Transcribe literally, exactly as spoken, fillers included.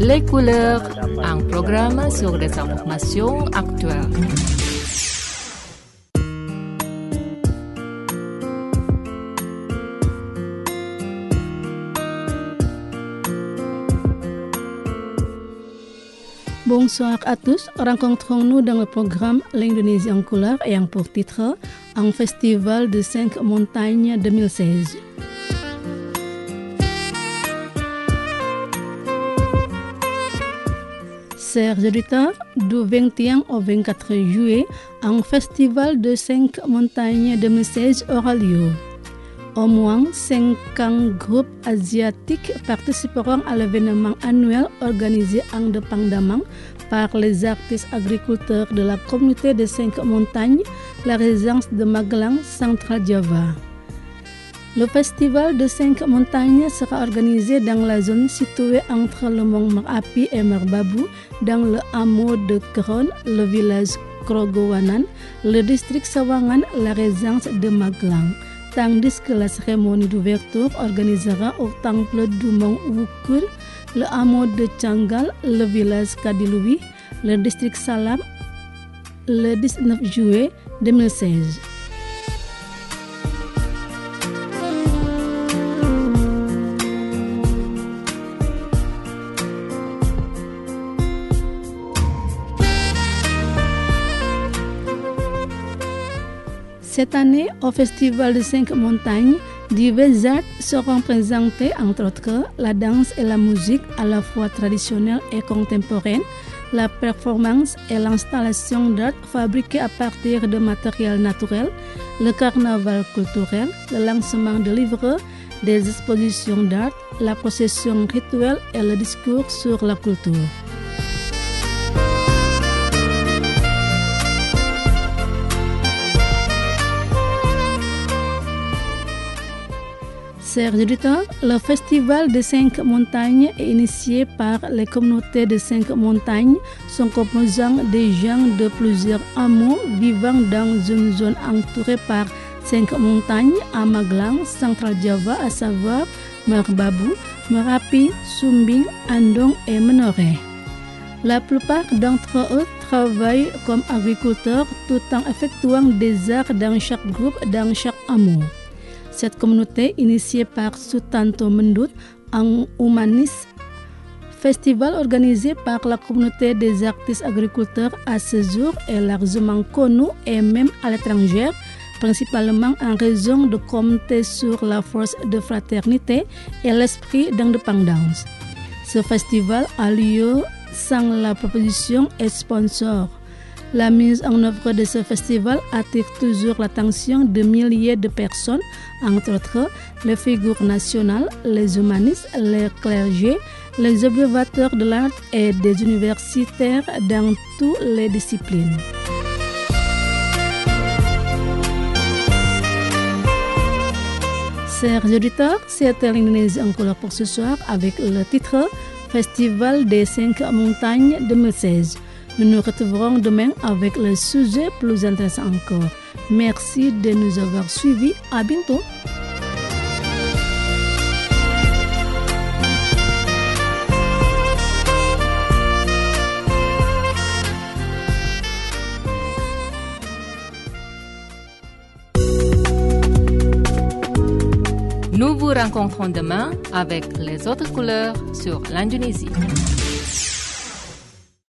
Les couleurs, un programme sur les informations actuelles. Bonsoir à tous, rencontrons-nous dans le programme L'Indonésie en couleur ayant pour titre un festival de cinq montagnes deux mille seize. Chers auditeurs, du vingt et un au vingt-quatre juillet, un festival de cinq montagnes deux mille seize aura lieu. Au moins cinquante groupes asiatiques participeront à l'événement annuel organisé indépendamment par les artistes agriculteurs de la communauté des cinq montagnes, la résidence de Magelang, Central Java. Le festival de cinq montagnes sera organisé dans la zone située entre le mont Merapi et Merbabu, dans le hameau de Keron, le village Krogowanan, le district Sawangan, la résidence de Magelang. Tandis que la cérémonie d'ouverture organisera au temple du mont Wukur, le hameau de Changal, le village Kadiluwi, le district Salam, le dix-neuf juillet deux mille seize. Cette année, au Festival de cinq montagnes, diverses arts seront présentés, entre autres la danse et la musique à la fois traditionnelle et contemporaine, la performance et l'installation d'art fabriqués à partir de matériel naturel, le carnaval culturel, le lancement de livres, des expositions d'art, la procession rituelle et le discours sur la culture. Chers auditeurs, le festival des cinq montagnes est initié par les communautés de cinq montagnes, sont composant des gens de plusieurs hameaux vivant dans une zone entourée par cinq montagnes à Magelang, Central Java, à savoir Merbabu, Merapi, Sumbing, Andong et Menoreh. La plupart d'entre eux travaillent comme agriculteurs tout en effectuant des arts dans chaque groupe, dans chaque hameau. Cette communauté, initiée par Sutanto Mendut, un humaniste, festival organisé par la communauté des artistes agriculteurs à ce jour est largement connu et même à l'étranger, principalement en raison de compter sur la force de fraternité et l'esprit d'indépendance. Ce festival a lieu sans la proposition et sponsor. La mise en œuvre de ce festival attire toujours l'attention de milliers de personnes, entre autres les figures nationales, les humanistes, les clergés, les observateurs de l'art et des universitaires dans toutes les disciplines. Chers auditeurs, c'était l'Indonésie en couleur pour ce soir avec le titre Festival des cinq montagnes deux mille seize. Nous nous retrouverons demain avec le sujet plus intéressant encore. Merci de nous avoir suivis. À bientôt. Nous vous rencontrons demain avec les autres couleurs sur l'Indonésie.